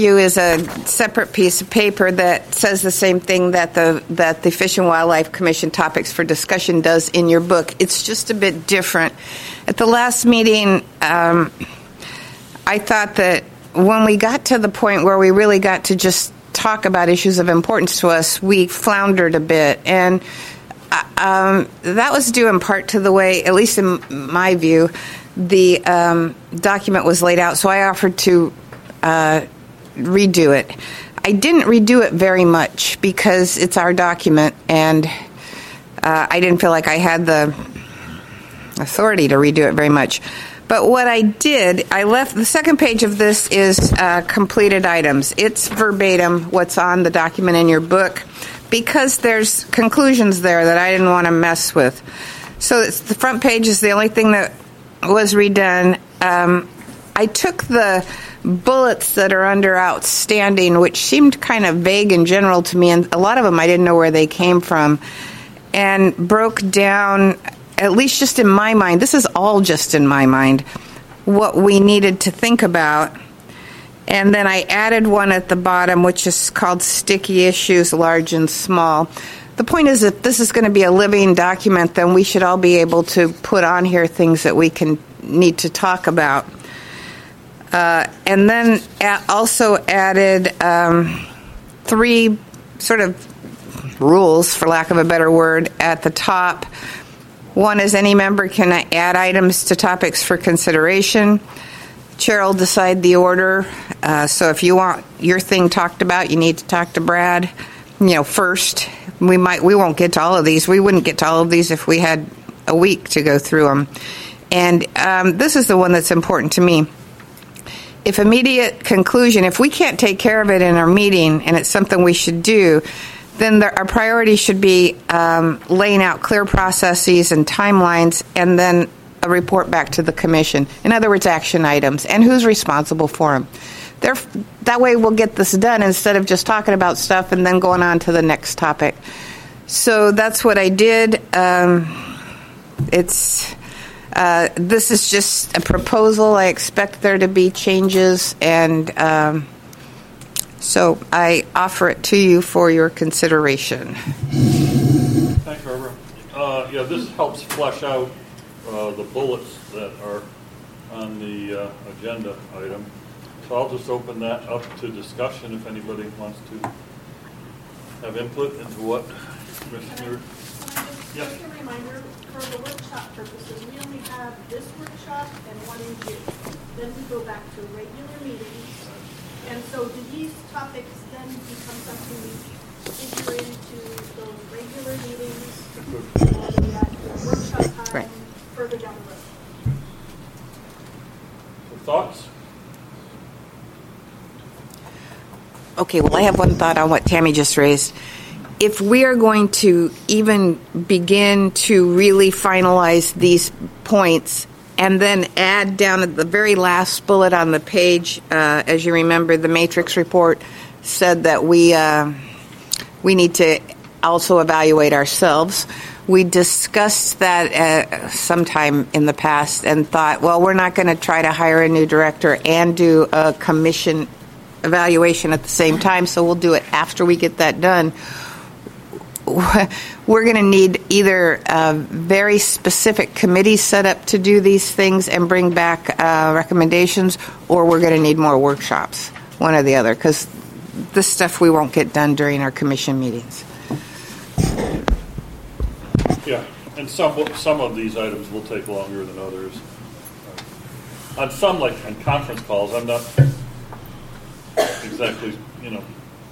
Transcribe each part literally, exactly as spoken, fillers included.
You is a separate piece of paper that says the same thing that the that the Fish and Wildlife Commission topics for discussion does in your book. It's just a bit different. At the last meeting, um, I thought that when we got to the point where we really got to just talk about issues of importance to us, we floundered a bit, and um, that was due in part to the way, at least in my view, the um, document was laid out. So I offered to Uh, redo it. I didn't redo it very much because it's our document, and uh, I didn't feel like I had the authority to redo it very much. But what I did, I left, the second page of this is uh, completed items. It's verbatim what's on the document in your book because there's conclusions there that I didn't want to mess with. So it's, the front page is the only thing that was redone. Um, I took the bullets that are under outstanding, which seemed kind of vague in general to me, and a lot of them I didn't know where they came from, and broke down, at least just in my mind, this is all just in my mind, what we needed to think about. And then I added one at the bottom, which is called Sticky Issues, Large and Small. The point is, if this is going to be a living document, then we should all be able to put on here things that we can need to talk about. Uh, and then also added um, three sort of rules, for lack of a better word, at the top. One is any member can add items to topics for consideration. Chair will decide the order. Uh, so if you want your thing talked about, you need to talk to Brad, you know, first. We might, we won't get to all of these. We wouldn't get to all of these if we had a week to go through them. And um, this is the one that's important to me. If immediate conclusion, if we can't take care of it in our meeting and it's something we should do, then the, our priority should be um, laying out clear processes and timelines, and then a report back to the commission. In other words, action items and who's responsible for them. They're, that way we'll get this done instead of just talking about stuff and then going on to the next topic. So that's what I did. Um, it's... Uh, this is just a proposal. I expect there to be changes, and um, so I offer it to you for your consideration. Thanks, Barbara. Uh, yeah, this helps flesh out uh, the bullets that are on the uh, agenda item. So I'll just open that up to discussion if anybody wants to have input into what Commissioner. Yes. Just a reminder, for the workshop purposes, we only have this workshop and one in June. Then we go back to regular meetings. And so do these topics then become something we enter into those regular meetings and at the workshop time right. further down the road? Thoughts? Okay, well, I have one thought on what Tammy just raised. If we are going to even begin to really finalize these points and then add down at the very last bullet on the page, uh, as you remember, the matrix report said that we uh, we need to also evaluate ourselves. We discussed that uh, sometime in the past and thought, well, we're not going to try to hire a new director and do a commission evaluation at the same time, so we'll do it after we get that done. We're going to need either a very specific committees set up to do these things and bring back uh, recommendations, or we're going to need more workshops, one or the other, because this stuff we won't get done during our commission meetings. Yeah, and some some of these items will take longer than others. On some, like on conference calls, I'm not exactly, you know.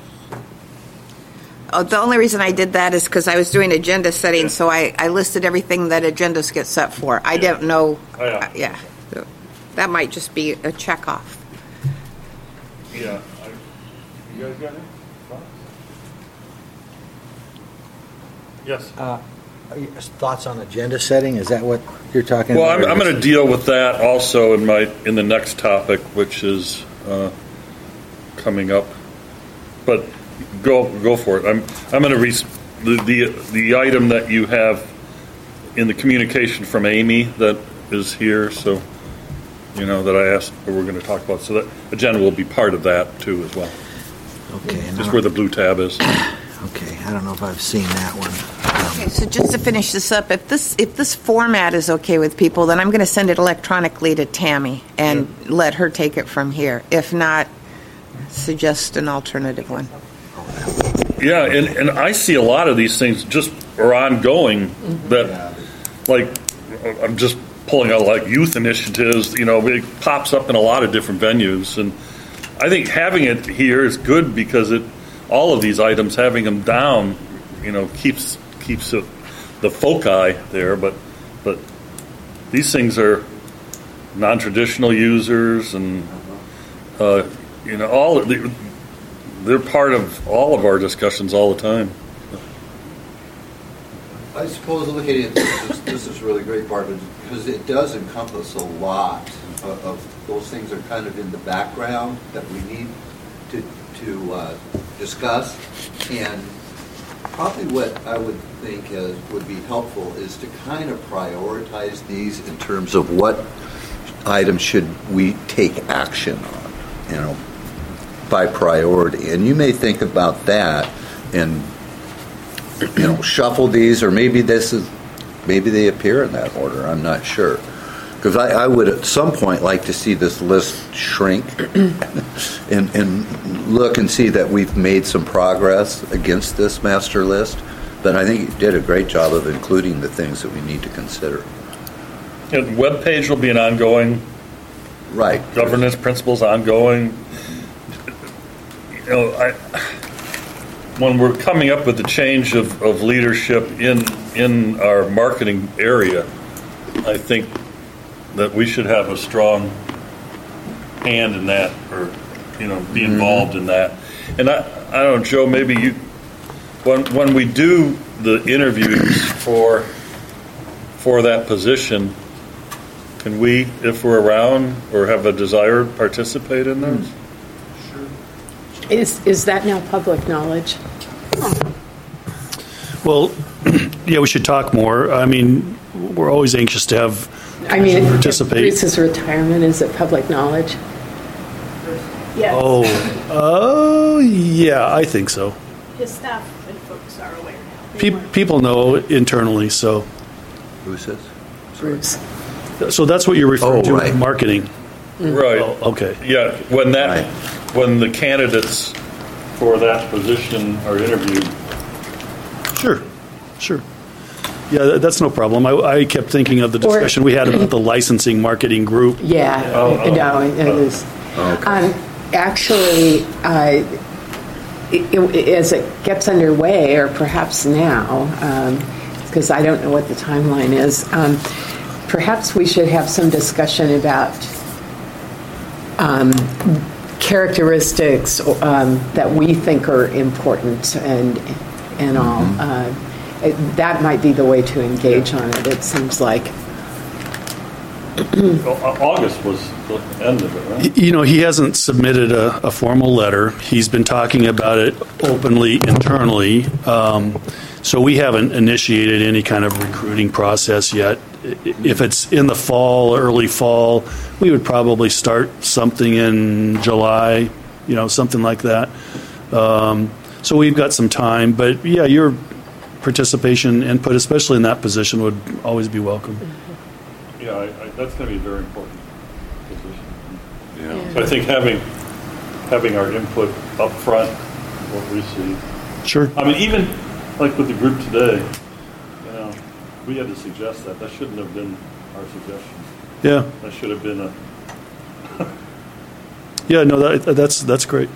Oh, the only reason I did that is because I was doing agenda setting, yeah. so I, I listed everything that agendas get set for. I yeah. don't know. Oh, yeah. Uh, yeah. So that might just be a check off. Yeah. I, you guys got any thoughts? Yes. Uh, thoughts on agenda setting? Is that what you're talking well, about? Well, I'm, I'm going to deal with that also in my in the next topic, which is uh, coming up. But go go for it. I'm I'm going to read the, the the item that you have in the communication from Amy that is here. So you know, that I asked what we're going to talk about. So that agenda will be part of that too as well. Okay. and Just I where don't- the blue tab is. Okay, I don't know if I've seen that one. Um, Okay, so just to finish this up, if this if this format is okay with people, then I'm going to send it electronically to Tammy and let her take it from here. If not, suggest an alternative one. Yeah, and, and I see a lot of these things just are ongoing that, like, I'm just pulling out like youth initiatives, you know, it pops up in a lot of different venues. And I think having it here is good because it, all of these items, having them down, you know, keeps keeps it, the foci there. But but these things are non-traditional users, and uh, you know, all the, they're part of all of our discussions all the time. I suppose looking at this, this is really great, Barbara, because it does encompass a lot of, of those things are kind of in the background that we need to to uh, discuss. And probably what I would think is, would be helpful is to kind of prioritize these in terms of what items should we take action on, you know, by priority. And you may think about that and, you know, shuffle these, or maybe this is, maybe they appear in that order. I'm not sure. Because I, I would at some point like to see this list shrink and, and look and see that we've made some progress against this master list. But I think you did a great job of including the things that we need to consider. Yeah, the web page will be an ongoing, Right. governance principles ongoing. You know, I, when we're coming up with the change of, of leadership in in our marketing area, I think that we should have a strong hand in that, or you know, be involved in that. And I, I don't know, Joe, maybe you, when when we do the interviews for for that position, can we, if we're around or have a desire, participate in those? Is is that now public knowledge? Well, yeah, we should talk more. I mean, we're always anxious to have I mean, if participate. Bruce's retirement, is it public knowledge? Yes. Oh, oh, yeah, I think so. His staff and folks are aware now. They Pe- weren't. people know internally, so Who says? Bruce. so that's what you're referring Oh, to right. with marketing. Right. Oh, okay. Yeah, when that, Right. when the candidates for that position are interviewed. Sure, sure. Yeah, that- that's no problem. I, I kept thinking of the Or- discussion we had about the licensing marketing group. Yeah, Oh, oh, no, it is. Um, actually, uh, it, it, as it gets underway, or perhaps now, because I don't know what the timeline is, um, perhaps we should have some discussion about um, characteristics um, that we think are important and and all. Uh, it, that might be the way to engage on it. It seems like. Au- August was the end of it, right? You know, he hasn't submitted a, a formal letter. He's been talking about it openly internally. Um, so we haven't initiated any kind of recruiting process yet. I- If it's in the fall, early fall, we would probably start something in July, you know, something like that. Um, so we've got some time. But, yeah, your participation, input, especially in that position, would always be welcome. Yeah, I, I, that's going to be a very important position. Yeah. So I think having having our input up front, what we see. Sure. I mean, even like with the group today, you know, we had to suggest that. That shouldn't have been our suggestion. Yeah. That should have been a. Yeah, no, that, that's that's great.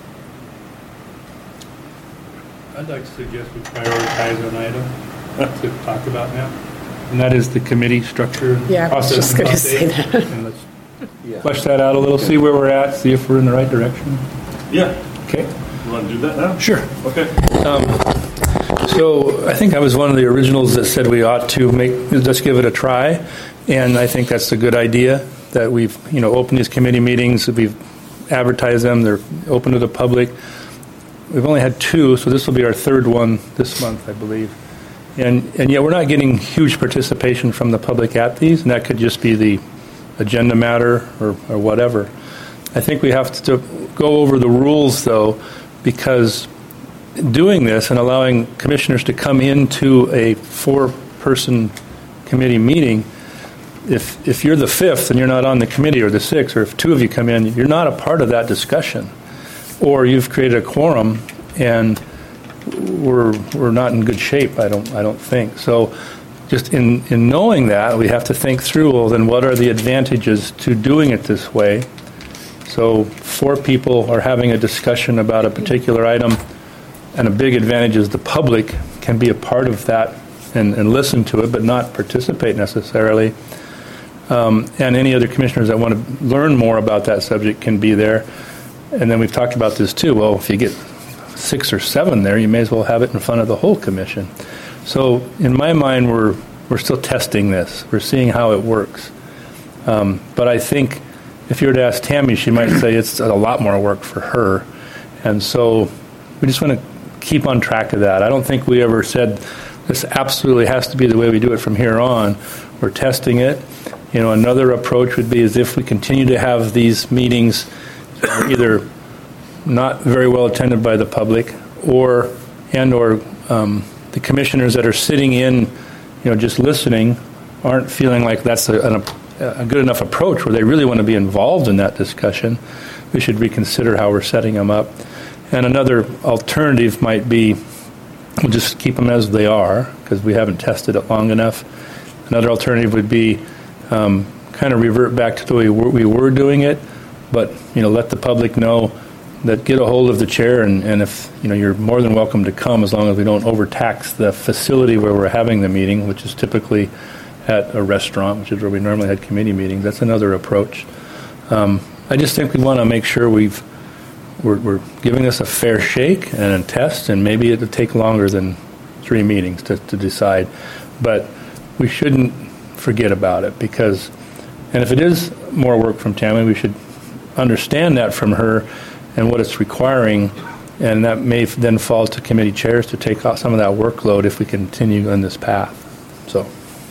I'd like to suggest we prioritize an item to talk about now, and that is the committee structure. and Yeah, I was process just and gonna update. say that. And let's flesh that out a little, see where we're at, see if we're in the right direction. Yeah. Okay? You want to do that now? Sure. Okay. So I think I was one of the originals that said we ought to make, just give it a try, and I think that's a good idea, that we've, you know, opened these committee meetings, we've advertised them, they're open to the public. We've only had two, so this will be our third one this month, I believe. And and yet we're not getting huge participation from the public at these, and that could just be the agenda matter or, or whatever. I think we have to go over the rules, though, because doing this and allowing commissioners to come into a four-person committee meeting, if if you're the fifth and you're not on the committee, or the sixth, or if two of you come in, you're not a part of that discussion. Or you've created a quorum and we're we're not in good shape, I don't I don't think. So just in, in knowing that, we have to think through, well, then what are the advantages to doing it this way? So four people are having a discussion about a particular item, and a big advantage is the public can be a part of that and, and listen to it, but not participate necessarily. Um, and any other commissioners that want to learn more about that subject can be there. And then we've talked about this too. Well, if you get six or seven there, you may as well have it in front of the whole commission. So in my mind, we're we're still testing this. We're seeing how it works. Um, but I think if you were to ask Tammy, she might say it's a lot more work for her. And so we just want to keep on track of that. I don't think we ever said this absolutely has to be the way we do it from here on. We're testing it. You know, another approach would be as if we continue to have these meetings either not very well attended by the public, or and or um, the commissioners that are sitting in, you know, just listening, aren't feeling like that's a, an, a good enough approach where they really want to be involved in that discussion. We should reconsider how we're setting them up. And another alternative might be we'll just keep them as they are because we haven't tested it long enough. Another alternative would be um, kind of revert back to the way we were doing it, but you know, let the public know that get a hold of the chair, and, and if you know, you're more than welcome to come as long as we don't overtax the facility where we're having the meeting, which is typically at a restaurant, which is where we normally had committee meetings. That's another approach. Um, I just think we want to make sure we've we're, we're giving this a fair shake and a test, and maybe it'll take longer than three meetings to, to decide, but we shouldn't forget about it, because, and if it is more work from Tammy, we should understand that from her and what it's requiring, and that may then fall to committee chairs to take off some of that workload if we continue on this path. So,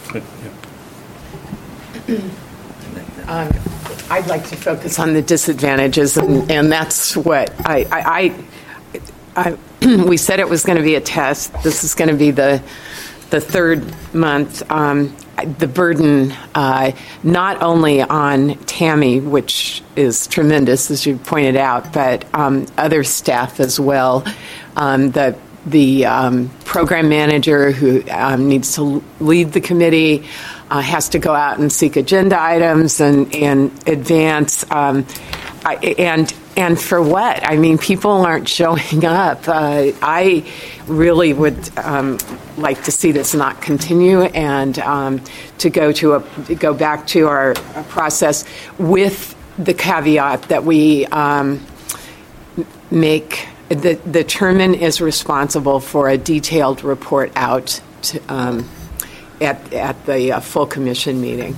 yeah. Um, I'd like to focus on the disadvantages, and, and that's what I, I, I, I we said it was going to be a test. This is going to be the the third month. Um, the burden uh, not only on Tammy, which is tremendous, as you pointed out, but um, other staff as well. Um, the the um, program manager who um, needs to lead the committee uh, has to go out and seek agenda items and, and advance. Um, I, and and for what? I mean, people aren't showing up. Uh, I really would um, like to see this not continue, and um, to go to a go back to our, our process with the caveat that we um, make the the chairman is responsible for a detailed report out to, um, at at the uh, full commission meeting.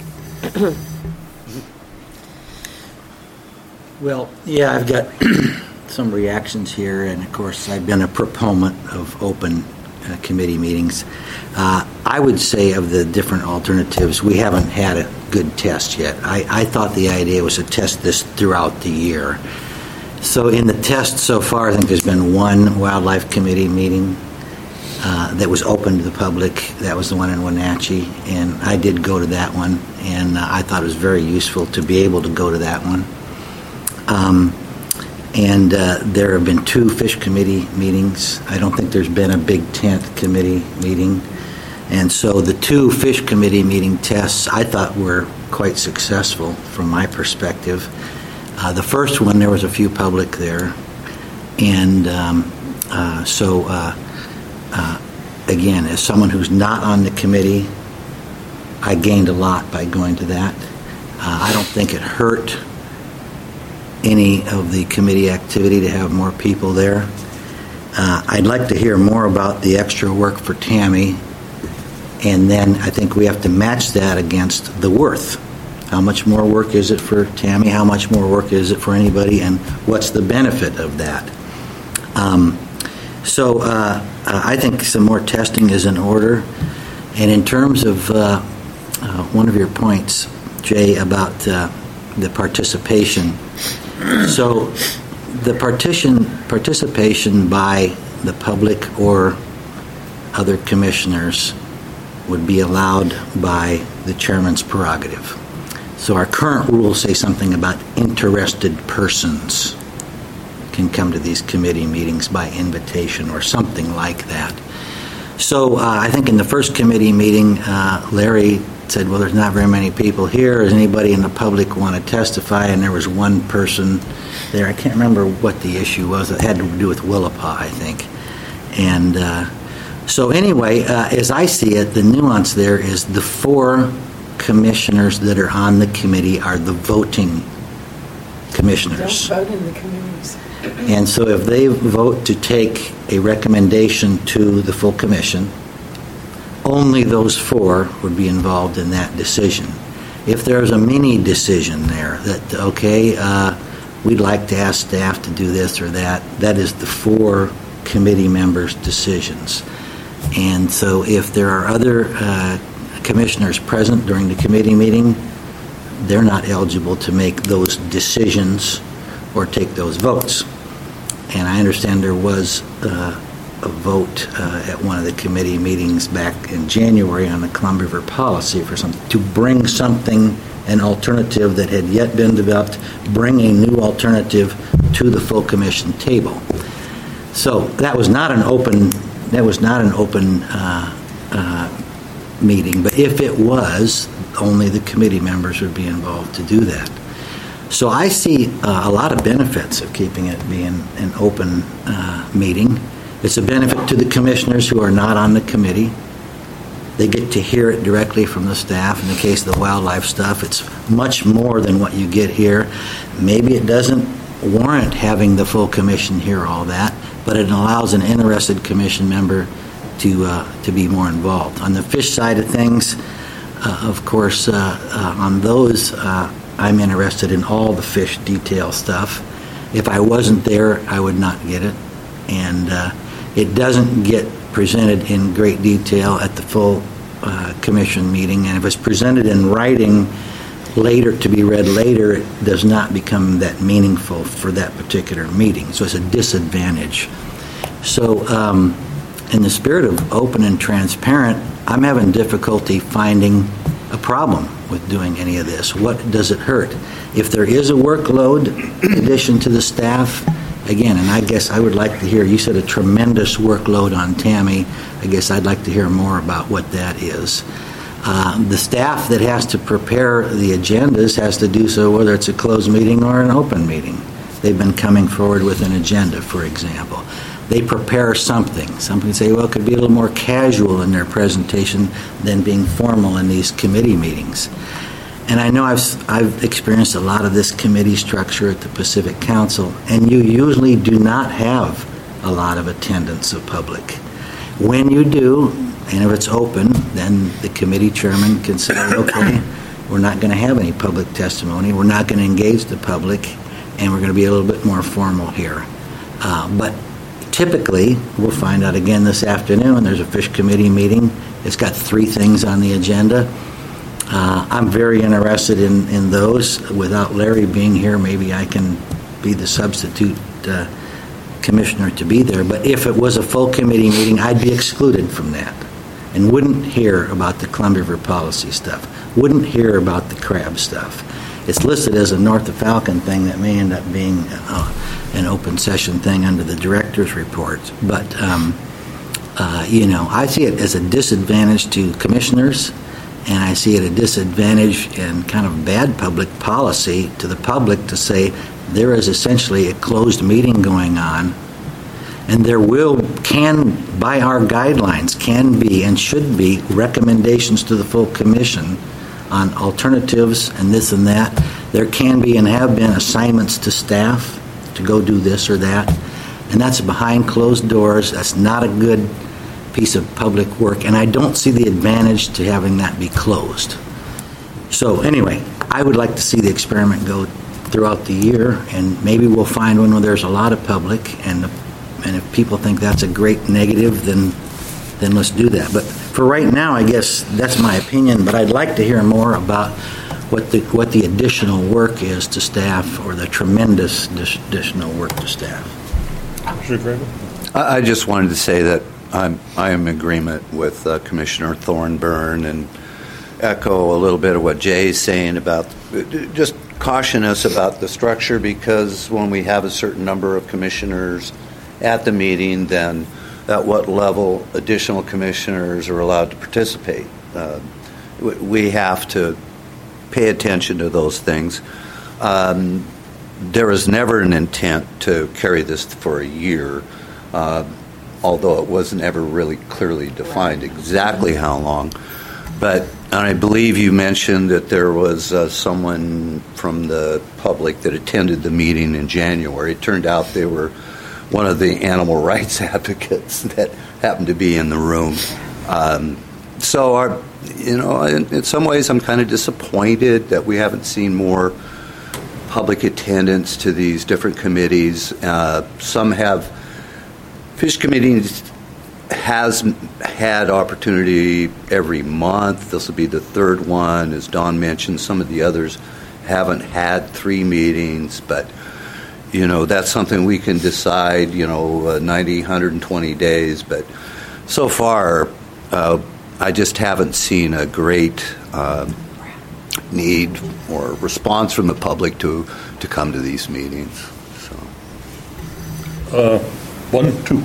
Well, yeah, I've got some reactions here, and of course, I've been a proponent of open uh, committee meetings. Uh, I would say of the different alternatives, we haven't had a good test yet. I, I thought the idea was to test this throughout the year. So in the test so far, I think there's been one wildlife committee meeting uh, that was open to the public. That was the one in Wenatchee, and I did go to that one, and uh, I thought it was very useful to be able to go to that one. Um, and uh, there have been two fish committee meetings. I don't think there's been a big tent committee meeting. And so the two fish committee meeting tests I thought were quite successful from my perspective. Uh, the first one, there was a few public there. And um, uh, so, uh, uh, again, as someone who's not on the committee, I gained a lot by going to that. Uh, I don't think it hurt any of the committee activity to have more people there. Uh, I'd like to hear more about the extra work for Tammy, and then I think we have to match that against the worth. How much more work is it for Tammy? How much more work is it for anybody? And what's the benefit of that? Um, so uh, I think some more testing is in order. And in terms of uh, uh, one of your points, Jay, about uh, the participation. So the partition participation by the public or other commissioners would be allowed by the chairman's prerogative. So our current rules say something about interested persons can come to these committee meetings by invitation or something like that. So uh, I think in the first committee meeting, uh, Larry said, well, there's not very many people here. Does anybody in the public want to testify? And there was one person there. I can't remember what the issue was. It had to do with Willapa, I think. And uh, so anyway, uh, as I see it, the nuance there is the four commissioners that are on the committee are the voting commissioners. Don't vote in the committees. And so if they vote to take a recommendation to the full commission, only those four would be involved in that decision. If there's a mini decision there that, okay, uh, we'd like to ask staff to do this or that, that is the four committee members' decisions. And so if there are other uh, commissioners present during the committee meeting, they're not eligible to make those decisions or take those votes. And I understand there was uh, a vote uh, at one of the committee meetings back in January on the Columbia River policy for some to bring something, an alternative that had yet been developed, bring a new alternative to the full commission table. So that was not an open that was not an open uh, uh, meeting, but if it was, only the committee members would be involved to do that. So I see uh, a lot of benefits of keeping it being an open uh, meeting. It's a benefit to the commissioners who are not on the committee. They get to hear it directly from the staff. In the case of the wildlife stuff, it's much more than what you get here. Maybe it doesn't warrant having the full commission hear all that, but it allows an interested commission member to uh, to be more involved. On the fish side of things, uh, of course, uh, uh, on those, uh, I'm interested in all the fish detail stuff. If I wasn't there, I would not get it. And uh, it doesn't get presented in great detail at the full uh, commission meeting. And if it's presented in writing later, to be read later, it does not become that meaningful for that particular meeting. So it's a disadvantage. So um, in the spirit of open and transparent, I'm having difficulty finding a problem with doing any of this. What does it hurt? If there is a workload addition to the staff, again, and I guess I would like to hear, you said a tremendous workload on Tammy. I guess I'd like to hear more about what that is. Uh, the staff that has to prepare the agendas has to do so whether it's a closed meeting or an open meeting. They've been coming forward with an agenda, for example. They prepare something. Some can say, well, it could be a little more casual in their presentation than being formal in these committee meetings. And I know I've, I've experienced a lot of this committee structure at the Pacific Council, and you usually do not have a lot of attendance of public. When you do, and if it's open, then the committee chairman can say, okay, we're not going to have any public testimony, we're not going to engage the public, and we're going to be a little bit more formal here. Uh, but typically, we'll find out again this afternoon, there's a fish committee meeting. It's got three things on the agenda. Uh, I'm very interested in, in those. Without Larry being here, maybe I can be the substitute uh, commissioner to be there. But if it was a full committee meeting, I'd be excluded from that and wouldn't hear about the Columbia River policy stuff, wouldn't hear about the crab stuff. It's listed as a North of Falcon thing that may end up being uh, an open session thing under the director's report. But, um, uh, you know, I see it as a disadvantage to commissioners, and I see it a disadvantage and kind of bad public policy to the public to say there is essentially a closed meeting going on, and there will, can, by our guidelines, can be and should be recommendations to the full commission on alternatives and this and that. There can be and have been assignments to staff to go do this or that, and that's behind closed doors. That's not a good piece of public work, and I don't see the advantage to having that be closed. So anyway, I would like to see the experiment go throughout the year, and maybe we'll find one where there's a lot of public, and and if people think that's a great negative, then then let's do that. But for right now, I guess that's my opinion, but I'd like to hear more about what the what the additional work is to staff, or the tremendous dis- additional work to staff. I I just wanted to say that I'm, I am in agreement with uh, Commissioner Thornburn and echo a little bit of what Jay's saying about, just caution us about the structure, because when we have a certain number of commissioners at the meeting, then at what level additional commissioners are allowed to participate. Uh, we have to pay attention to those things. Um, there was never an intent to carry this for a year, uh, although it wasn't ever really clearly defined exactly how long. But and I believe you mentioned that there was uh, someone from the public that attended the meeting in January. It turned out they were one of the animal rights advocates that happened to be in the room. Um, so, our, you know, in, in some ways, I'm kind of disappointed that we haven't seen more public attendance to these different committees. Uh, some have, Fish Committee has had opportunity every month. This will be the third one. As Don mentioned, some of the others haven't had three meetings, but you know, that's something we can decide, you know, uh, ninety, one hundred twenty days. But so far, uh, I just haven't seen a great uh, need or response from the public to, to come to these meetings. So, Uh, one, two.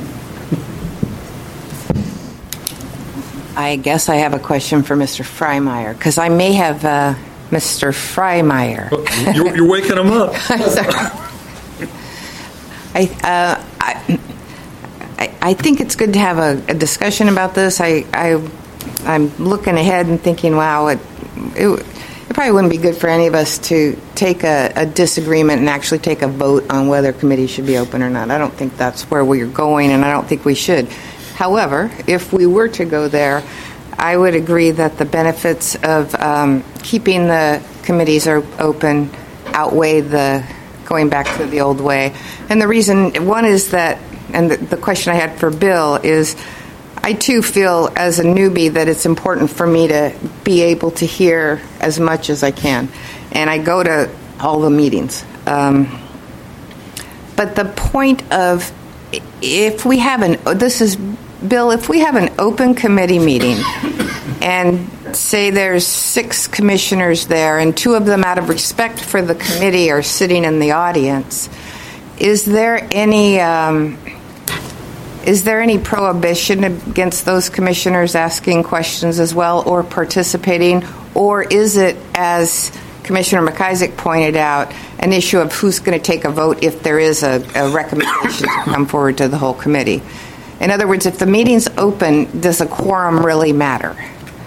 I guess I have a question for Mister Freimeyer, because I may have uh, Mister Freimeyer. You're, you're waking him up. I'm sorry. I, uh, I, I, I think it's good to have a, a discussion about this. I, I, I'm looking ahead and thinking, wow, it, it, it probably wouldn't be good for any of us to take a, a disagreement and actually take a vote on whether committees should be open or not. I don't think that's where we're going, and I don't think we should. However, if we were to go there, I would agree that the benefits of um, keeping the committees are open outweigh the going back to the old way. And the reason, one is that, and the, the question I had for Bill is, I too feel as a newbie that it's important for me to be able to hear as much as I can. And I go to all the meetings. Um, but the point of, if we have an, this is, Bill, if we have an open committee meeting and say there's six commissioners there and two of them, out of respect for the committee, are sitting in the audience, is there any um, is there any prohibition against those commissioners asking questions as well or participating, or is it, as Commissioner McIsaac pointed out, an issue of who's going to take a vote if there is a, a recommendation to come forward to the whole committee? In other words, if the meeting's open, does a quorum really matter?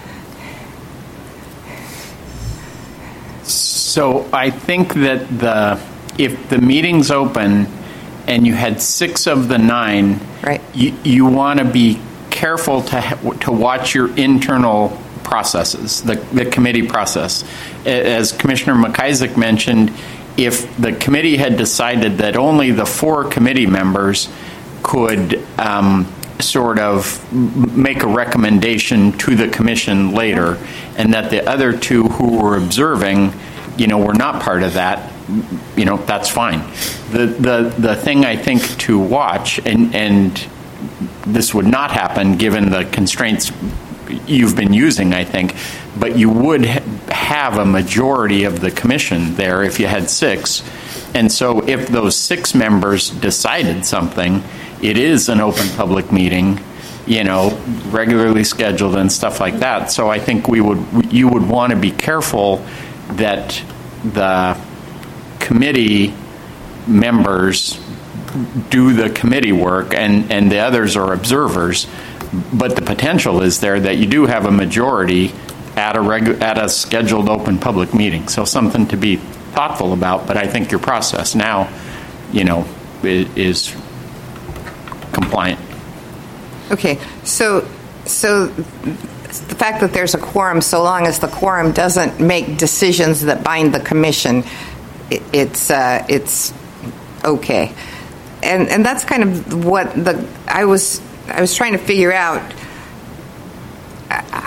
So I think that the if the meeting's open and you had six of the nine, right, you, you want to be careful to ha- to watch your internal processes, the, the committee process. As Commissioner McIsaac mentioned, if the committee had decided that only the four committee members could um, sort of make a recommendation to the commission later, and that the other two who were observing, you know, were not part of that, you know, that's fine. The the the thing I think to watch, and and this would not happen given the constraints you've been using, I think, but you would ha- have a majority of the commission there if you had six. And so if those six members decided something, it is an open public meeting, you know, regularly scheduled and stuff like that. So I think we would, you would want to be careful that the committee members do the committee work and, and the others are observers. But the potential is there that you do have a majority at a regu- at a scheduled open public meeting. So something to be thoughtful about. But I think your process now, you know, is, is compliant. Okay, so so the fact that there's a quorum, so long as the quorum doesn't make decisions that bind the commission, it, it's uh, it's okay. And and that's kind of what the I was I was trying to figure out.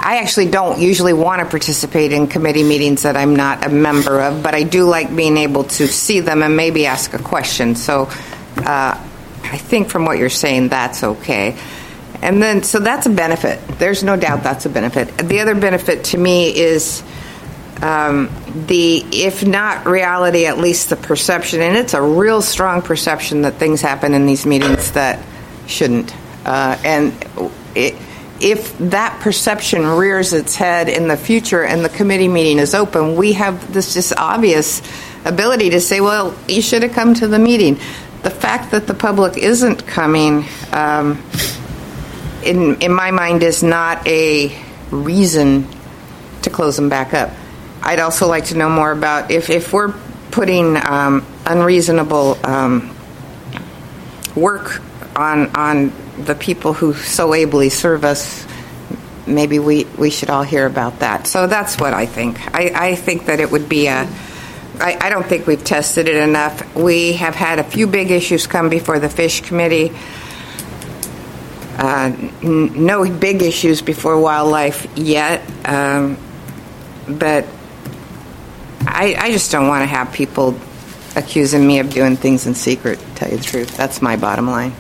I actually don't usually want to participate in committee meetings that I'm not a member of, but I do like being able to see them and maybe ask a question. So uh, I think from what you're saying, that's okay. And then, so that's a benefit. There's no doubt that's a benefit. The other benefit to me is um, the, if not reality, at least the perception, and it's a real strong perception that things happen in these meetings that shouldn't. Uh, and it, if that perception rears its head in the future and the committee meeting is open, we have this just obvious ability to say, well, you should have come to the meeting. The fact that the public isn't coming, um, in in my mind, is not a reason to close them back up. I'd also like to know more about if, if we're putting um, unreasonable um, work on on the people who so ably serve us, maybe we, we should all hear about that. So that's what I think. I, I think that it would be a, I, I don't think we've tested it enough. We have had a few big issues come before the Fish Committee. Uh, n- no big issues before Wildlife yet, um, but I, I just don't want to have people accusing me of doing things in secret, to tell you the truth. That's my bottom line.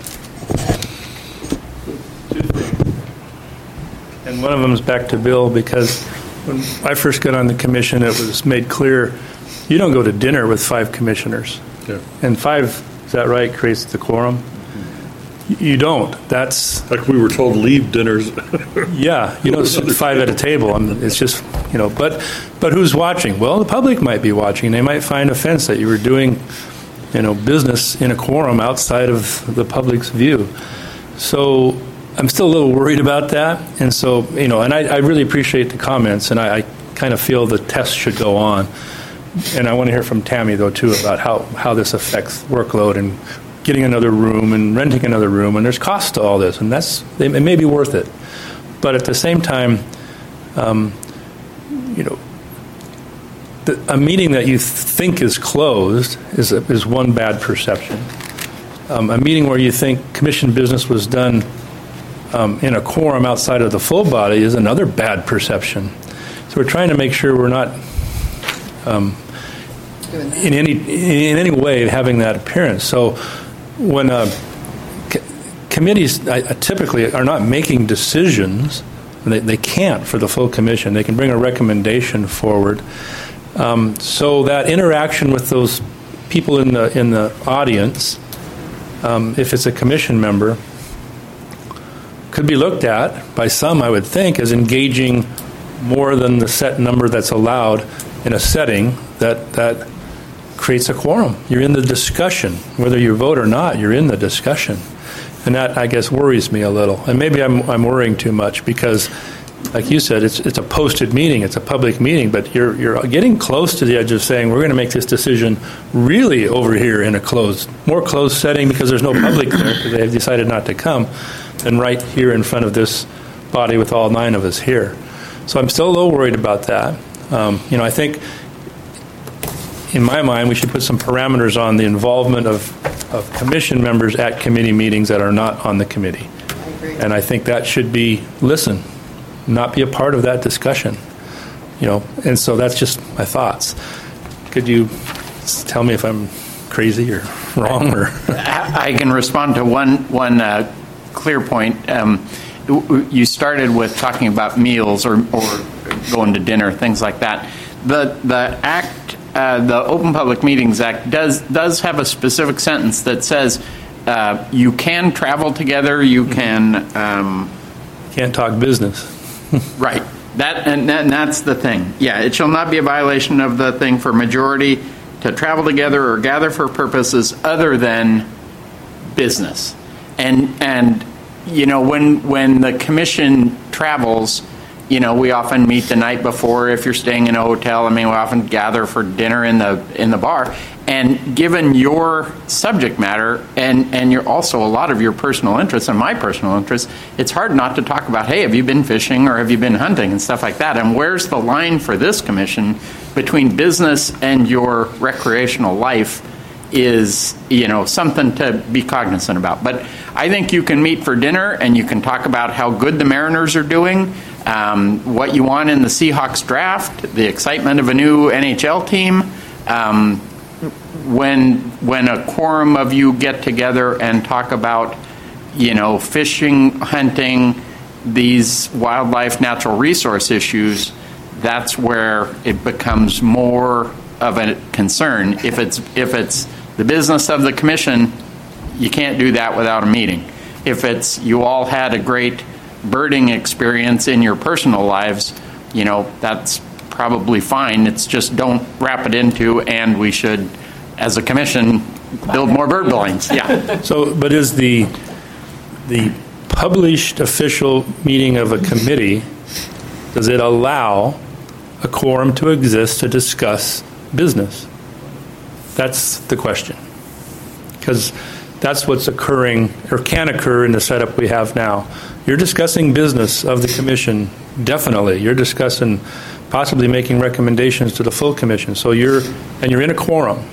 And one of them is back to Bill, because when I first got on the commission, it was made clear you don't go to dinner with five commissioners. Yeah. And five, is that right, creates the quorum? You don't. That's like we were told, leave dinners. Yeah, you don't sit five at a table. I mean, it's just, you know, but but who's watching? Well, the public might be watching. They might find offense that you were doing, you know, business in a quorum outside of the public's view. So I'm still a little worried about that. And so, you know, and I, I really appreciate the comments, and I, I kind of feel the test should go on. And I want to hear from Tammy, though, too, about how, how this affects workload and getting another room and renting another room, and there's cost to all this, and that's it may be worth it. But at the same time, um, you know, the, a meeting that you think is closed is a, is one bad perception. Um, a meeting where you think commission business was done um, in a quorum outside of the full body is another bad perception. So we're trying to make sure we're not um, in any in any way having that appearance. So when uh, c- committees uh, typically are not making decisions, they, they can't for the full commission. They can bring a recommendation forward. Um, so that interaction with those people in the in the audience, um, if it's a commission member, could be looked at by some, I would think, as engaging more than the set number that's allowed in a setting that that. creates a quorum. You're in the discussion. Whether you vote or not, you're in the discussion. And that, I guess, worries me a little. And maybe I'm I'm worrying too much because, like you said, it's it's a posted meeting, it's a public meeting, but you're you're getting close to the edge of saying we're going to make this decision really over here in a closed, more closed setting because there's no public there because they have decided not to come, than right here in front of this body with all nine of us here. So I'm still a little worried about that. Um, you know, I think in my mind, we should put some parameters on the involvement of, of commission members at committee meetings that are not on the committee. I agree. And I think that should be listen, not be a part of that discussion. You know, and so that's just my thoughts. Could you tell me if I'm crazy or wrong? Or I can respond to one one uh, clear point. Um, you started with talking about meals or, or going to dinner, things like that. The the act. Uh, the Open Public Meetings Act does does have a specific sentence that says uh, you can travel together, you can um, can't talk business. Right. That and, and that's the thing. Yeah, it shall not be a violation of the thing for majority to travel together or gather for purposes other than business. And and you know when when the commission travels, you know, we often meet the night before if you're staying in a hotel. I mean, we often gather for dinner in the in the bar. And given your subject matter and, and you're also a lot of your personal interests and my personal interests, it's hard not to talk about, hey, have you been fishing or have you been hunting and stuff like that? And where's the line for this commission between business and your recreational life is, you know, something to be cognizant about. But I think you can meet for dinner and you can talk about how good the Mariners are doing, um, what you want in the Seahawks draft, the excitement of a new N H L team. Um, when when a quorum of you get together and talk about, you know, fishing, hunting, these wildlife, natural resource issues, that's where it becomes more of a concern. If it's if it's the business of the commission, you can't do that without a meeting. If it's you all had a great birding experience in your personal lives, you know, that's probably fine. It's just don't wrap it into, and we should, as a commission, build more bird buildings. Yeah. So, but is the the published official meeting of a committee, does it allow a quorum to exist to discuss business? That's the question. Because that's what's occurring, or can occur, in the setup we have now. You're discussing business of the commission, definitely. You're discussing possibly making recommendations to the full commission. So you're, and you're in a quorum.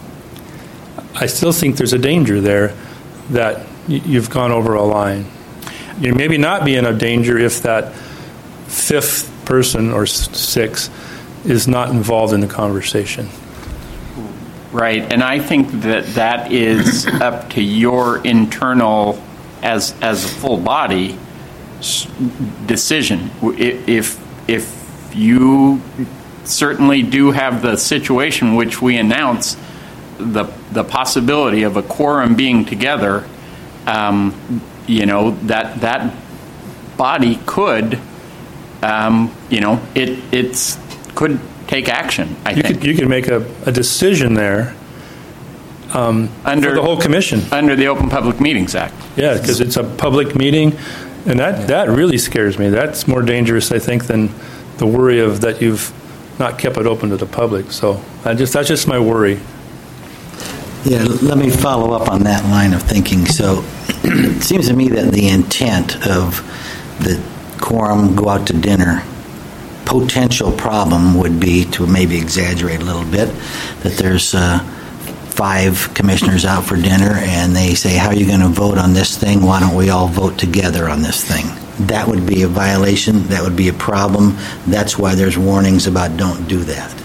I still think there's a danger there that you've gone over a line. You maybe not be in a danger if that fifth person or sixth is not involved in the conversation. Right, and I think that that is up to your internal, as as a full body, decision. If if you certainly do have the situation which we announce, the the possibility of a quorum being together, um, you know, that that body could, um, you know, it it's could take action, I you think. Could, you could make a, a decision there um, under, for the whole commission. Under the Open Public Meetings Act. Yeah, because it's a public meeting, and that, that really scares me. That's more dangerous, I think, than the worry of that you've not kept it open to the public. So I just that's just my worry. Yeah, let me follow up on that line of thinking. So it seems to me that the intent of the quorum go out to dinner potential problem would be, to maybe exaggerate a little bit, that there's uh, five commissioners out for dinner and they say, how are you going to vote on this thing? Why don't we all vote together on this thing? That would be a violation. That would be a problem. That's why there's warnings about don't do that.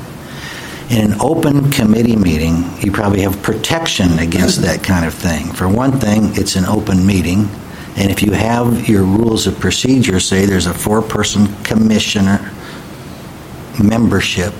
In an open committee meeting, you probably have protection against that kind of thing. For one thing, it's an open meeting. And if you have your rules of procedure, say there's a four-person commissioner membership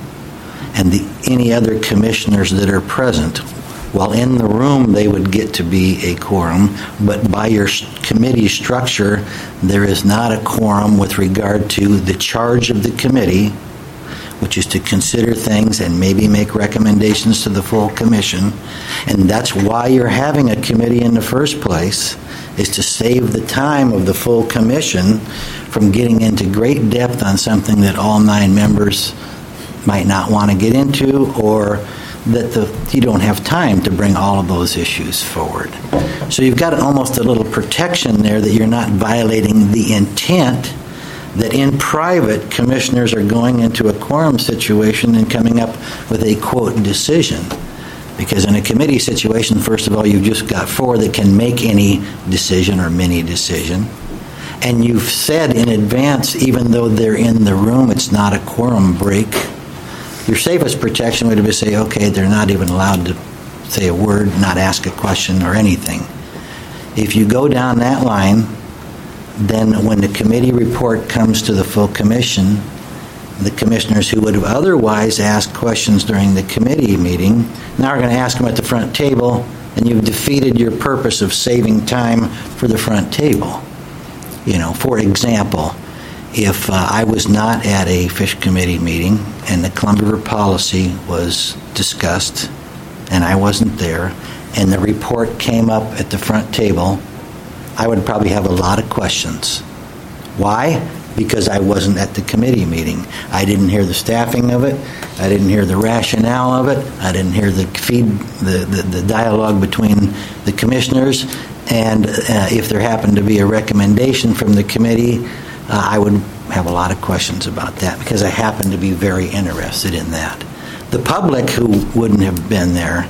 and the, any other commissioners that are present, while in the room they would get to be a quorum, but by your committee structure, there is not a quorum with regard to the charge of the committee, which is to consider things and maybe make recommendations to the full commission. And that's why you're having a committee in the first place, is to save the time of the full commission from getting into great depth on something that all nine members might not want to get into, or that the, you don't have time to bring all of those issues forward. So you've got almost a little protection there that you're not violating the intent that in private, commissioners are going into a quorum situation and coming up with a, quote, decision. Because in a committee situation, first of all, you've just got four that can make any decision or mini decision. And you've said in advance, even though they're in the room, it's not a quorum break. Your safest protection would be to say, okay, they're not even allowed to say a word, not ask a question or anything. If you go down that line, then when the committee report comes to the full commission, the commissioners who would have otherwise asked questions during the committee meeting now are going to ask them at the front table, and you've defeated your purpose of saving time for the front table. You know, for example, if uh, I was not at a fish committee meeting and the Columbia River policy was discussed and I wasn't there, and the report came up at the front table, I would probably have a lot of questions. Why? Because I wasn't at the committee meeting. I didn't hear the staffing of it. I didn't hear the rationale of it. I didn't hear the feed, the, the, the dialogue between the commissioners. And uh, if there happened to be a recommendation from the committee, uh, I would have a lot of questions about that because I happen to be very interested in that. The public who wouldn't have been there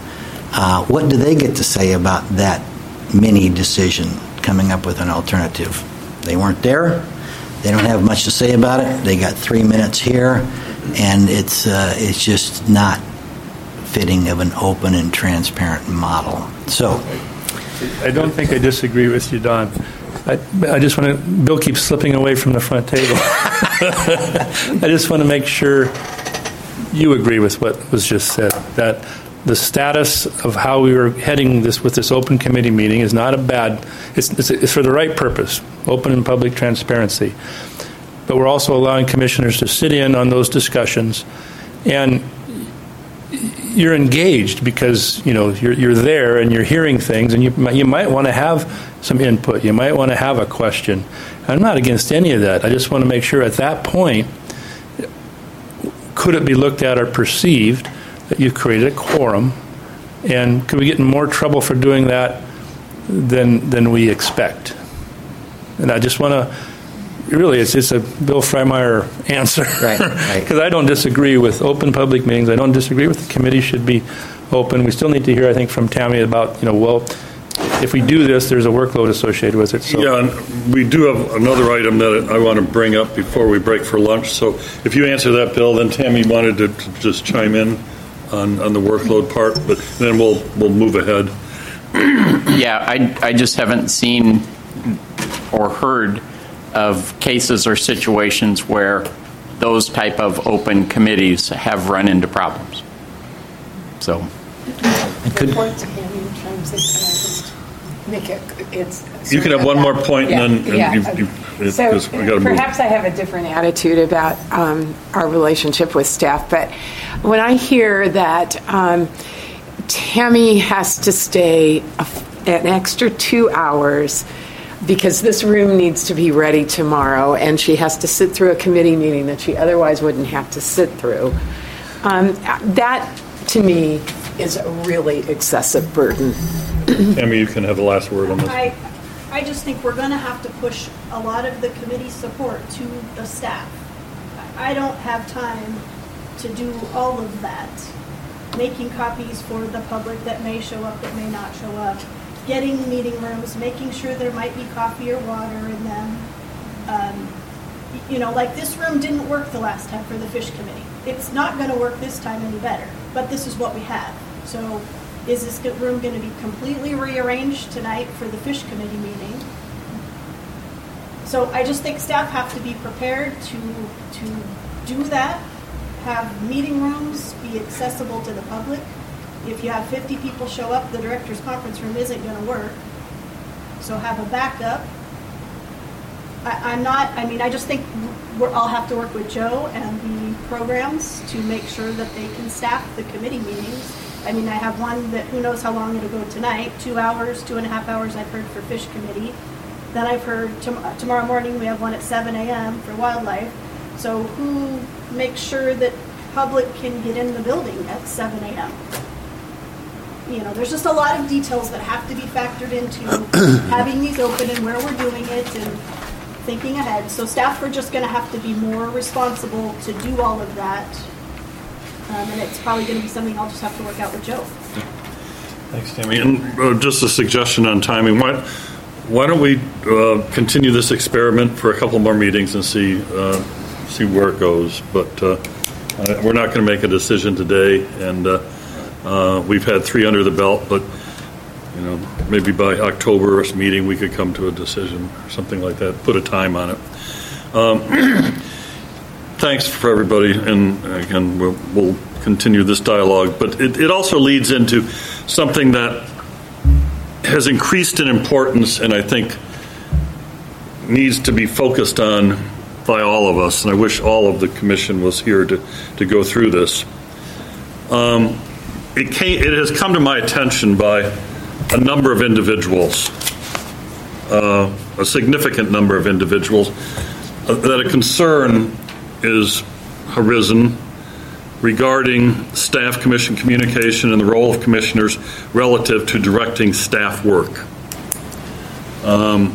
Uh, what do they get to say about that mini decision, coming up with an alternative? They weren't there. They don't have much to say about it. They got three minutes here, and it's uh, it's just not fitting of an open and transparent model. So, I don't think I disagree with you, Don. I, I just want to, Bill keeps slipping away from the front table. I just want to make sure you agree with what was just said, that the status of how we were heading this with this open committee meeting is not a bad, it's, it's, it's for the right purpose, open and public transparency. But we're also allowing commissioners to sit in on those discussions, and you're engaged because, you know, you're, you're there and you're hearing things, and you might, you might want to have some input. You might want to have a question. I'm not against any of that. I just want to make sure at that point, could it be looked at or perceived that you've created a quorum, and could we get in more trouble for doing that than than we expect? And I just want to, really, it's just a Bill Freimeyer answer. Right, right. Because I don't disagree with open public meetings. I don't disagree with the committee should be open. We still need to hear, I think, from Tammy about, you know, well, if we do this, there's a workload associated with it. So. Yeah, and we do have another item that I want to bring up before we break for lunch. So if you answer that, Bill, then Tammy wanted to just chime in on, on the workload part, but then we'll we'll move ahead. Yeah, I, I just haven't seen or heard of cases or situations where those type of open committees have run into problems. So. Could, Make it, it's you can have one more point, yeah, and then yeah. you, you, it, so we gotta perhaps move. I have a different attitude about um, our relationship with staff, but when I hear that um, Tammy has to stay a, an extra two hours because this room needs to be ready tomorrow, and she has to sit through a committee meeting that she otherwise wouldn't have to sit through, um, that to me is a really excessive burden. Tammy, you can have the last word on this. I, I just think we're going to have to push a lot of the committee support to the staff. I don't have time to do all of that. Making copies for the public that may show up, that may not show up. Getting meeting rooms, making sure there might be coffee or water in them. Um, you know, like this room didn't work the last time for the fish committee. It's not going to work this time any better, but this is what we have. So is this room going to be completely rearranged tonight for the fish committee meeting? So I just think staff have to be prepared to to do that, have meeting rooms be accessible to the public. If you have fifty people show up, the director's conference room isn't going to work. So have a backup. I, I'm not, I mean, I just think we're, I'll have to work with Joe and the programs to make sure that they can staff the committee meetings. I mean, I have one that who knows how long it'll go tonight, two hours, two and a half hours I've heard for fish committee. Then I've heard tom- tomorrow morning we have one at seven a.m. for wildlife. So who makes sure that public can get in the building at seven a.m.? You know, there's just a lot of details that have to be factored into having these open and where we're doing it and thinking ahead. So staff are just going to have to be more responsible to do all of that. Um, and it's probably going to be something I'll just have to work out with Joe. Thanks, Tammy. And uh, just a suggestion on timing. Why, why don't we uh, continue this experiment for a couple more meetings and see uh, see where it goes? But uh, uh, we're not going to make a decision today, and uh, uh, we've had three under the belt. But you know, maybe by October's meeting we could come to a decision or something like that. Put a time on it. Um, Thanks for everybody, and again, we'll, we'll continue this dialogue. But it, it also leads into something that has increased in importance, and I think needs to be focused on by all of us. And I wish all of the commission was here to, to go through this. Um, it came, it has come to my attention by a number of individuals, uh, a significant number of individuals, uh, that a concern is arisen regarding staff commission communication and the role of commissioners relative to directing staff work. Um,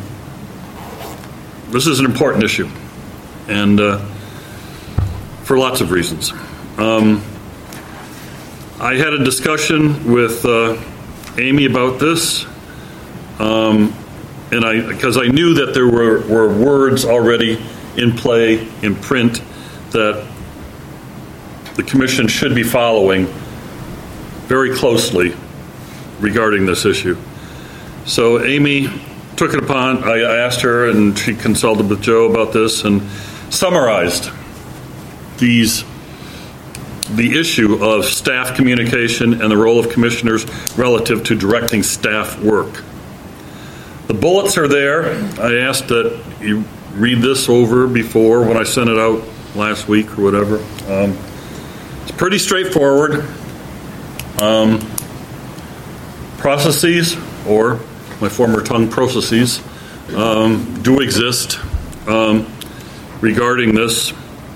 this is an important issue, and uh, for lots of reasons. Um, I had a discussion with uh, Amy about this, um, and I because I knew that there were, were words already in play in print that the commission should be following very closely regarding this issue. So Amy took it upon, I asked her, and she consulted with Joe about this and summarized these the issue of staff communication and the role of commissioners relative to directing staff work. The bullets are there. I asked that you read this over before when I sent it out last week or whatever. Um, it's pretty straightforward. Um, processes, or my former tongue processes, um, do exist um, regarding this.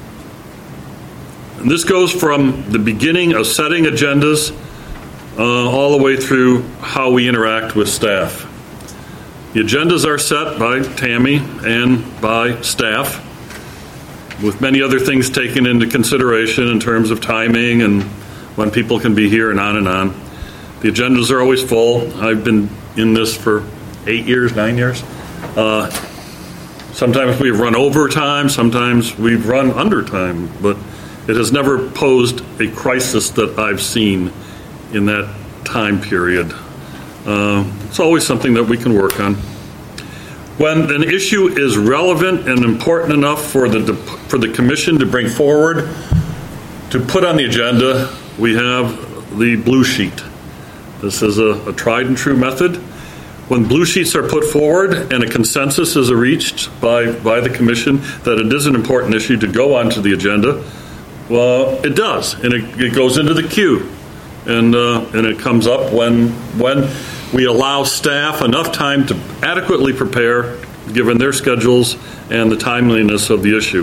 And this goes from the beginning of setting agendas uh, all the way through how we interact with staff. The agendas are set by Tammy and by staff, with many other things taken into consideration in terms of timing and when people can be here and on and on. The agendas are always full. I've been in this for eight years, nine years. Uh, sometimes we've run over time, sometimes we've run under time, but it has never posed a crisis that I've seen in that time period. Uh, it's always something that we can work on. When an issue is relevant and important enough for the for the commission to bring forward, to put on the agenda, we have the blue sheet. This is a, a tried and true method. When blue sheets are put forward and a consensus is reached by, by the commission that it is an important issue to go onto the agenda, well, it does, and it, it goes into the queue, and uh, and it comes up when when we allow staff enough time to adequately prepare, given their schedules and the timeliness of the issue.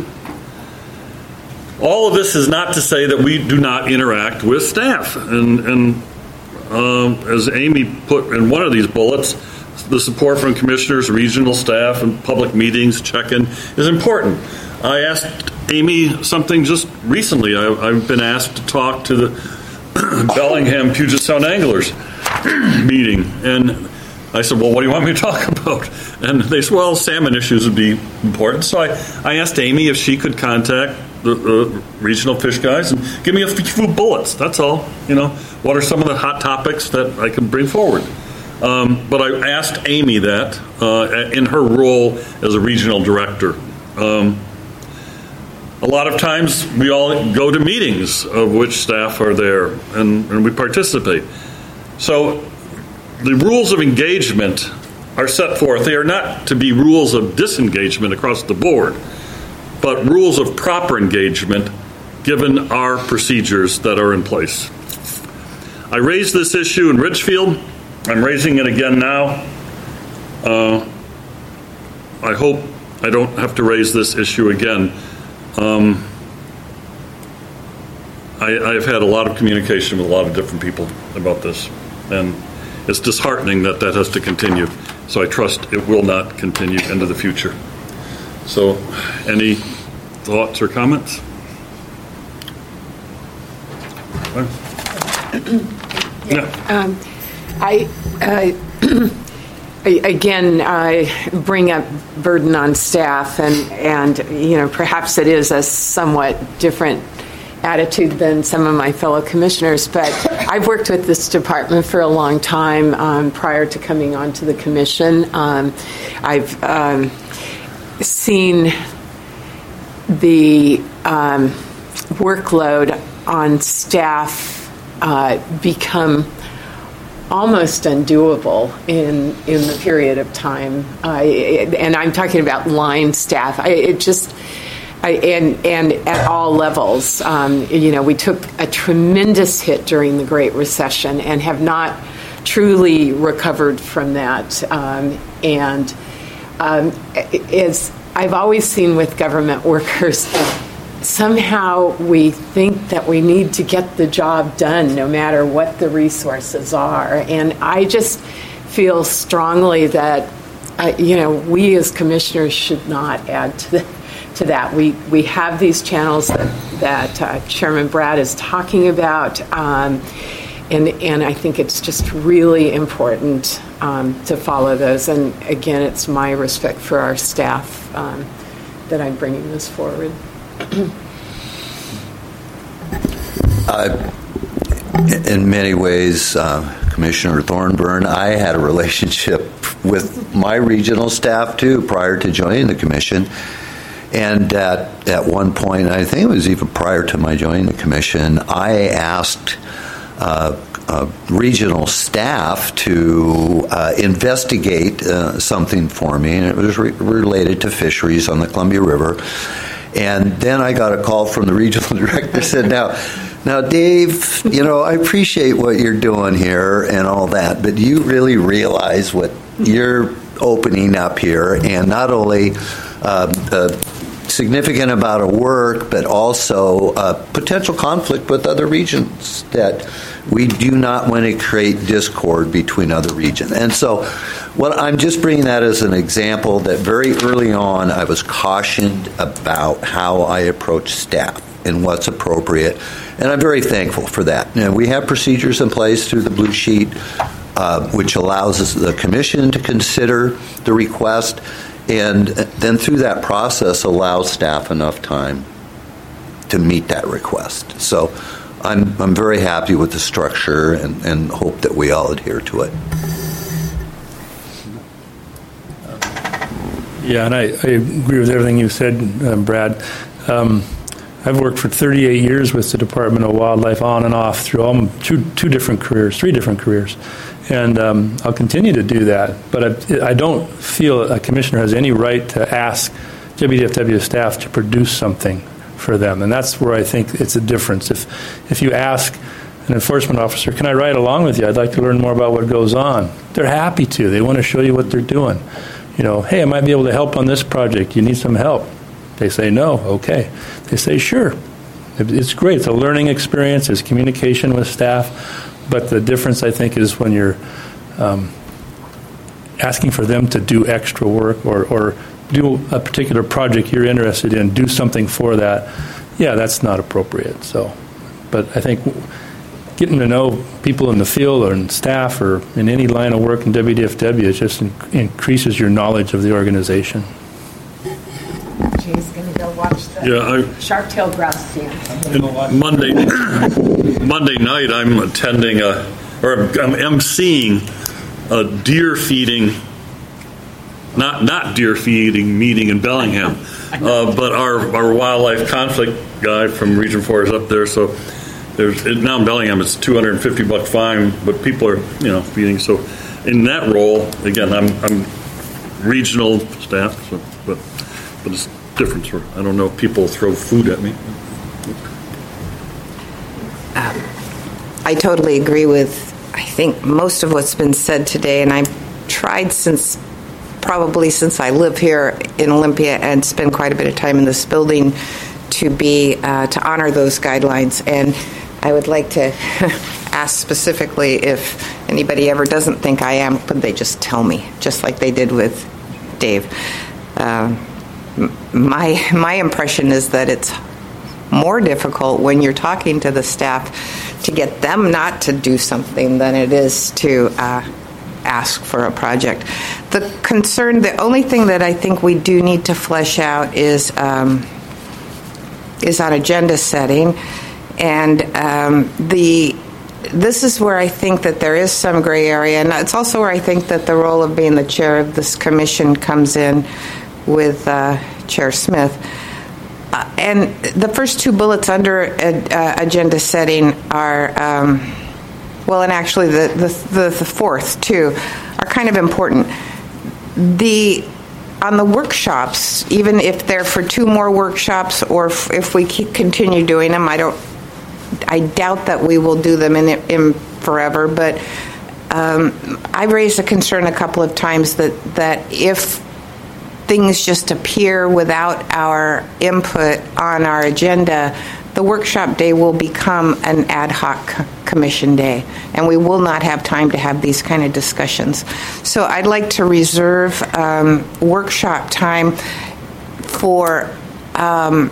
All of this is not to say that we do not interact with staff, and and um, as Amy put in one of these bullets, the support from commissioners, regional staff, and public meetings check-in is important. I asked Amy something just recently. I, I've been asked to talk to the Bellingham Puget Sound Anglers meeting, and I said, well, what do you want me to talk about? And they said, well, salmon issues would be important. So I, I asked Amy if she could contact the uh, regional fish guys and give me a few bullets. That's all. You know, what are some of the hot topics that I can bring forward? Um, but I asked Amy that uh, in her role as a regional director. Um, A lot of times we all go to meetings of which staff are there, and, and we participate. So the rules of engagement are set forth. They are not to be rules of disengagement across the board, but rules of proper engagement given our procedures that are in place. I raised this issue in Ridgefield. I'm raising it again now. Uh, I hope I don't have to raise this issue again. Um, I, I've had a lot of communication with a lot of different people about this, and it's disheartening that that has to continue. So I trust it will not continue into the future. So, any thoughts or comments? Yeah. Um, I. Uh, Again, I bring up burden on staff, and, and you know, perhaps it is a somewhat different attitude than some of my fellow commissioners, but I've worked with this department for a long time um, prior to coming onto the commission. Um, I've um, seen the um, workload on staff uh, become almost undoable in in the period of time, uh, and I'm talking about line staff. I, it just, I, and and at all levels. Um, you know, we took a tremendous hit during the Great Recession and have not truly recovered from that. Um, and um, as I've always seen with government workers, somehow we think that we need to get the job done no matter what the resources are. And I just feel strongly that I, you know, we as commissioners should not add to the, to that. We we have these channels that, that uh, Chairman Brad is talking about, um, and and I think it's just really important um, to follow those. And again, it's my respect for our staff um, that I'm bringing this forward. uh, in many ways, uh, Commissioner Thornburn, I had a relationship with my regional staff too prior to joining the commission. And at, at one point, I think it was even prior to my joining the commission, I asked uh, uh, regional staff to uh, investigate uh, something for me, and it was re- related to fisheries on the Columbia River. And then I got a call from the regional director, said, now, now, Dave, you know, I appreciate what you're doing here and all that, but do you really realize what you're opening up here, and not only uh, the significant amount of work, but also uh, potential conflict with other regions, that we do not want to create discord between other regions. And so what I'm just bringing that as an example that very early on I was cautioned about how I approach staff and what's appropriate, and I'm very thankful for that. Now, we have procedures in place through the Blue Sheet, uh, which allows us, the commission to consider the request, and then through that process allows staff enough time to meet that request. So I'm I'm very happy with the structure and, and hope that we all adhere to it. Yeah, and I, I agree with everything you said, uh, Brad. Um, I've worked for thirty-eight years with the Department of Wildlife on and off through all, two, two different careers, three different careers. And um, I'll continue to do that. But I, I don't feel a commissioner has any right to ask W D F W staff to produce something for them. And that's where I think it's a difference. If, if you ask an enforcement officer, can I ride along with you? I'd like to learn more about what goes on. They're happy to. They want to show you what they're doing. You know, hey, I might be able to help on this project. You need some help? They say no. Okay. They say sure. It's great. It's a learning experience. It's communication with staff. But the difference, I think, is when you're um, asking for them to do extra work or, or do a particular project you're interested in, do something for that. Yeah, that's not appropriate. So, but I think getting to know people in the field or in staff or in any line of work in W D F W, it just in- increases your knowledge of the organization. Jay's going to go watch the Yeah, I, sharp-tailed grouse dance. Monday, Monday night, I'm attending a, or I'm emceeing a deer feeding, not not deer feeding meeting in Bellingham, uh, but our, our wildlife conflict guy from Region Four is up there. So there's now in Bellingham, it's two hundred fifty buck fine, but people are you know feeding. So in that role, again, I'm I'm regional staff, so, but but it's different. For I don't know if people throw food at me. Um, I totally agree with, I think, most of what's been said today, and I've tried since, probably since I live here in Olympia and spend quite a bit of time in this building to be, uh, to honor those guidelines. And I would like to ask specifically if anybody ever doesn't think I am, but they just tell me, just like they did with Dave. Um, my my impression is that it's more difficult when you're talking to the staff to get them not to do something than it is to uh, ask for a project. The concern, the only thing that I think we do need to flesh out is um, is on agenda setting, and um, the this is where I think that there is some gray area, and it's also where I think that the role of being the chair of this commission comes in with uh, Chair Smith. Uh, and the first two bullets under uh, agenda setting are, um, well, and actually the, the, the, the fourth, too, are kind of important. The on the workshops, even if they're for two more workshops or if, if we keep continue doing them, I don't, I doubt that we will do them in, in forever, but um, I've raised a concern a couple of times that, that if things just appear without our input on our agenda, the workshop day will become an ad hoc commission day, and we will not have time to have these kind of discussions. So I'd like to reserve um, workshop time for um,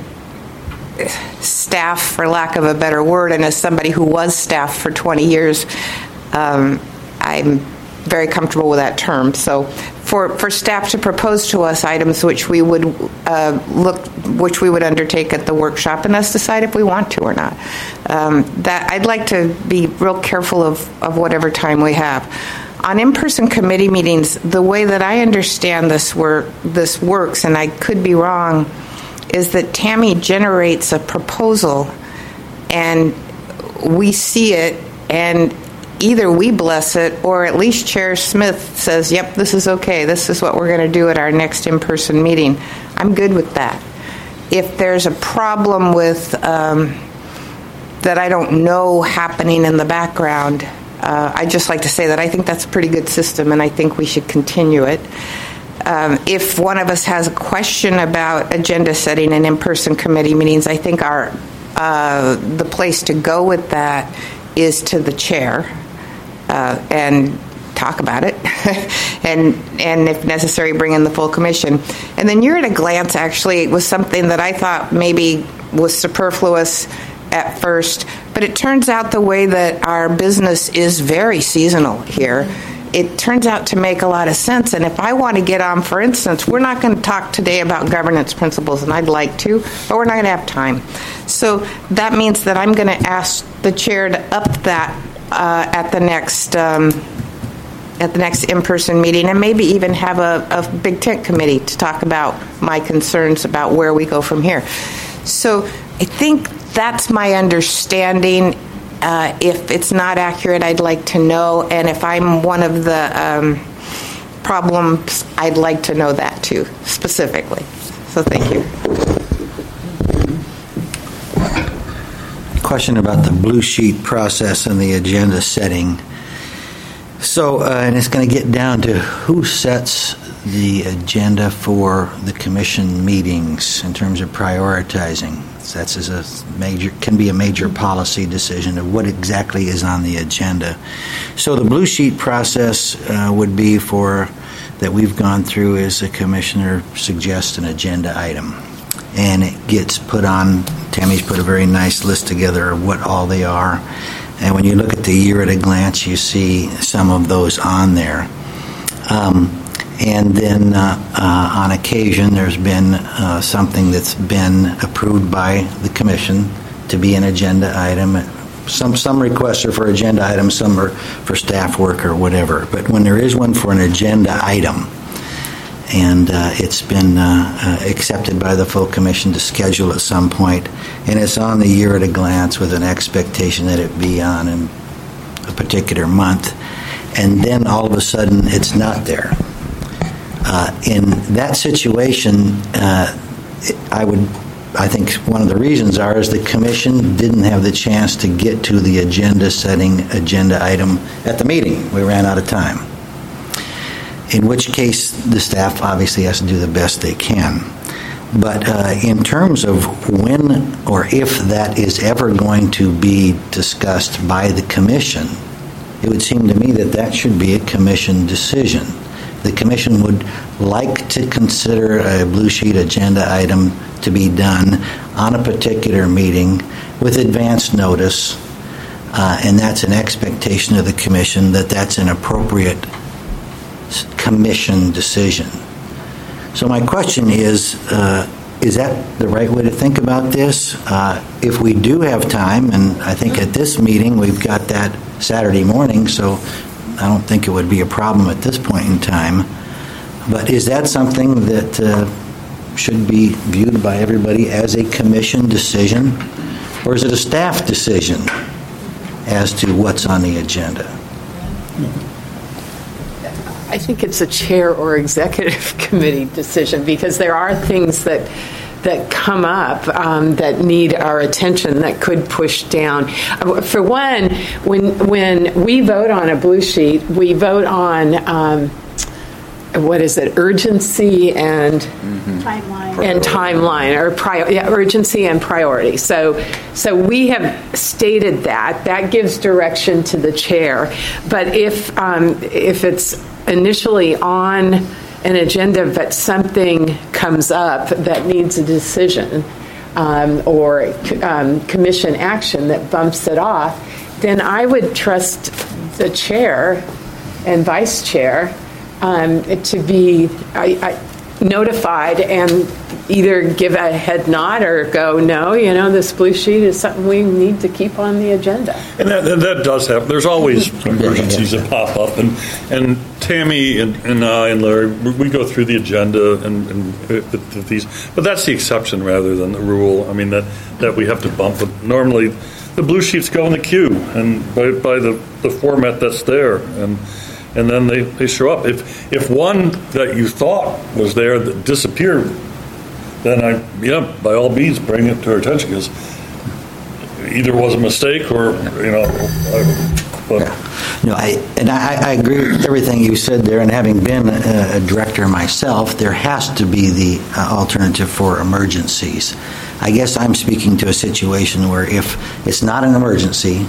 staff, for lack of a better word, and as somebody who was staff for twenty years, um, I'm very comfortable with that term. So for, for staff to propose to us items which we would uh, look, which we would undertake at the workshop, and us decide if we want to or not. Um, that I'd like to be real careful of, of whatever time we have. On in-person committee meetings, the way that I understand this work, this works, and I could be wrong, is that Tammy generates a proposal, and we see it, and either we bless it, or at least Chair Smith says, yep, this is okay. This is what we're going to do at our next in-person meeting. I'm good with that. If there's a problem with um, that I don't know happening in the background, uh, I'd just like to say that I think that's a pretty good system, and I think we should continue it. Um, if one of us has a question about agenda setting and in-person committee meetings, I think our uh, the place to go with that is to the chair. Uh, and talk about it, and and if necessary, bring in the full commission. And then Year at a Glance actually was something that I thought maybe was superfluous at first, but it turns out the way that our business is very seasonal here, it turns out to make a lot of sense. And if I want to get on, for instance, we're not going to talk today about governance principles, and I'd like to, but we're not going to have time. So that means that I'm going to ask the chair to up that Uh, at the next um, at the next in-person meeting, and maybe even have a, a big tent committee to talk about my concerns about where we go from here. So I think that's my understanding. Uh, if it's not accurate, I'd like to know, and if I'm one of the um, problems, I'd like to know that too, specifically. So thank you. Question about the blue sheet process and the agenda setting. So, uh, and it's going to get down to who sets the agenda for the commission meetings in terms of prioritizing. So that's as a major, can be a major policy decision of what exactly is on the agenda. So the blue sheet process uh, would be for, that we've gone through is a commissioner suggests an agenda item. And it gets put on, Tammy's put a very nice list together of what all they are. And when you look at the Year at a Glance, you see some of those on there. Um, and then uh, uh, on occasion, there's been uh, something that's been approved by the commission to be an agenda item. Some, some requests are for agenda items, some are for staff work or whatever. But when there is one for an agenda item, and uh, it's been uh, uh, accepted by the full commission to schedule at some point, and it's on the Year at a Glance with an expectation that it be on in a particular month, and then all of a sudden it's not there. Uh, in that situation, uh, I would, I think one of the reasons are is the commission didn't have the chance to get to the agenda setting agenda item at the meeting. We ran out of time. In which case, the staff obviously has to do the best they can. But uh, in terms of when or if that is ever going to be discussed by the commission, it would seem to me that that should be a commission decision. The commission would like to consider a blue sheet agenda item to be done on a particular meeting with advance notice, uh, and that's an expectation of the commission that that's an appropriate commission decision. So my question is, uh, is that the right way to think about this? Uh, if we do have time, and I think at this meeting we've got that Saturday morning, so I don't think it would be a problem at this point in time, but is that something that uh, should be viewed by everybody as a commission decision, or is it a staff decision as to what's on the agenda? I think it's a chair or executive committee decision, because there are things that that come up um, that need our attention that could push down. For one, when when we vote on a blue sheet, we vote on um, what is it, urgency and Timeline. and timeline, or prior, yeah, urgency and priority. So, so we have stated that. That gives direction to the chair. But if um, if it's initially on an agenda, but something comes up that needs a decision um, or um, commission action that bumps it off, then I would trust the chair and vice chair um, to be I, I, notified and either give a head nod or go, no, you know, this blue sheet is something we need to keep on the agenda. And that, and that does happen. There's always emergencies that pop up. And, and Tammy and, and I and Larry, we go through the agenda and, and with these. But that's the exception rather than the rule. I mean, that, that we have to bump it. Normally, the blue sheets go in the queue and by, by the, the format that's there. And and then they, they show up. If if one that you thought was there that disappeared, then I, yeah, by all means, bring it to our attention, because either was a mistake or, you know, I, but. Yeah. No, I, and I, I agree with everything you said there, and having been a, a director myself, there has to be the uh, alternative for emergencies. I guess I'm speaking to a situation where if it's not an emergency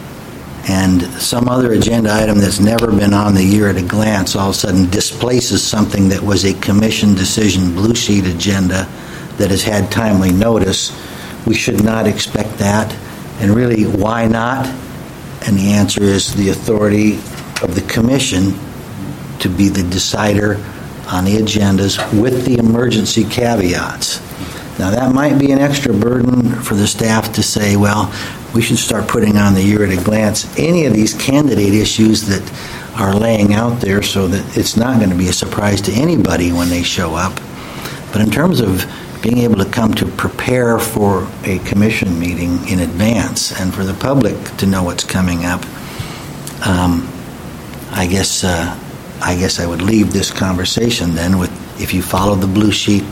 and some other agenda item that's never been on the year at a glance all of a sudden displaces something that was a commission decision blue sheet agenda that has had timely notice, we should not expect that. And really, why not? And the answer is the authority of the commission to be the decider on the agendas with the emergency caveats. Now, that might be an extra burden for the staff to say, well, we should start putting on the year at a glance any of these candidate issues that are laying out there so that it's not going to be a surprise to anybody when they show up. But in terms of being able to come to prepare for a commission meeting in advance and for the public to know what's coming up, um, I guess uh, I guess I would leave this conversation then with, if you follow the blue sheet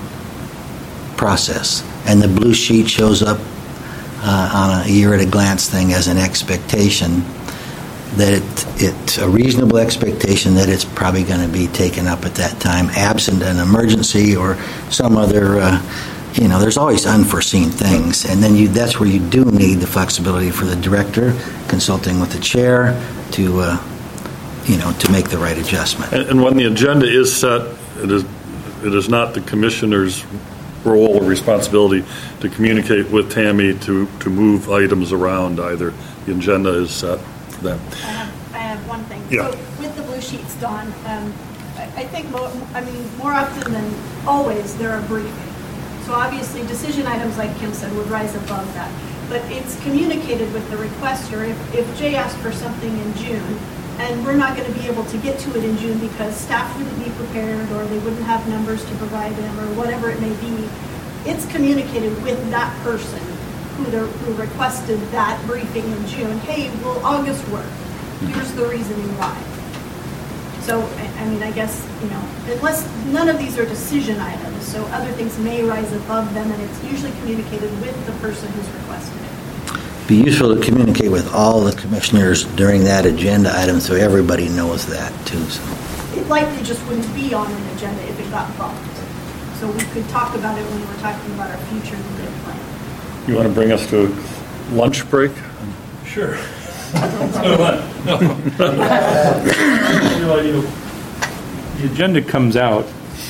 process and the blue sheet shows up uh, on a year at a glance thing as an expectation, that it, it's a reasonable expectation that it's probably going to be taken up at that time, absent an emergency or some other, uh, you know, there's always unforeseen things. And then you, that's where you do need the flexibility for the director, consulting with the chair to, uh, you know, to make the right adjustment. And, and when the agenda is set, it is, it is not the commissioner's role or responsibility to communicate with Tammy to, to move items around either. The agenda is set. I have, I have one thing. Yeah. So with the blue sheets, Don, um, I, I think, more, I mean, more often than always, they're a briefing. So obviously, decision items, like Kim said, would rise above that. But it's communicated with the requester. If, if Jay asked for something in June, and we're not going to be able to get to it in June because staff wouldn't be prepared or they wouldn't have numbers to provide them or whatever it may be, it's communicated with that person who, the, who requested that briefing in June. Hey, will August work? Here's the reasoning why. So, I, I mean, I guess, you know, unless none of these are decision items, so other things may rise above them, and it's usually communicated with the person who's requested it. Be useful to communicate with all the commissioners during that agenda item so everybody knows that too. So. It likely just wouldn't be on an agenda if it got bumped. So we could talk about it when we're talking about our future meeting plan. You want to bring us to lunch break? Sure. no. you know, you know, the agenda comes out.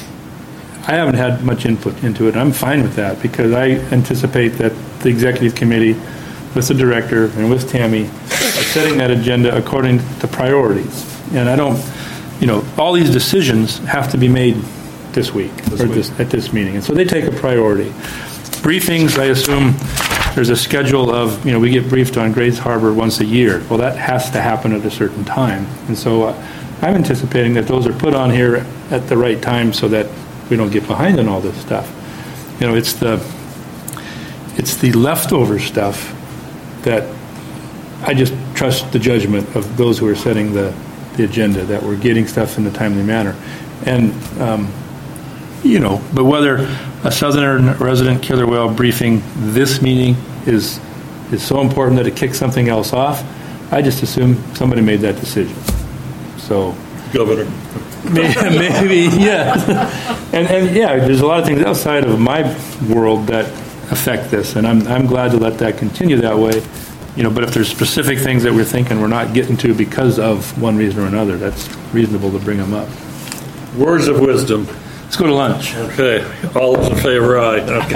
I haven't had much input into it. I'm fine with that because I anticipate that the executive committee, with the director and with Tammy, are setting that agenda according to priorities. And I don't, you know, all these decisions have to be made this week this or week. This, at this meeting, and so they take a priority. Briefings, I assume there's a schedule of, you know, we get briefed on Grays Harbor once a year. Well, that has to happen at a certain time, and so uh, I'm anticipating that those are put on here at the right time so that we don't get behind on all this stuff. You know, it's the it's the leftover stuff that I just trust the judgment of those who are setting the, the agenda, that we're getting stuff in a timely manner. And, um, you know, but whether a Southern resident killer whale briefing this meeting is is so important that it kicks something else off, I just assume somebody made that decision. So Governor. Maybe, maybe yeah. And, and yeah, there's a lot of things outside of my world that affect this, and I'm, I'm glad to let that continue that way. You know, but if there's specific things that we're thinking we're not getting to because of one reason or another, that's reasonable to bring them up. Words of wisdom. Let's go to lunch. Okay. All those in favor, aye. Okay.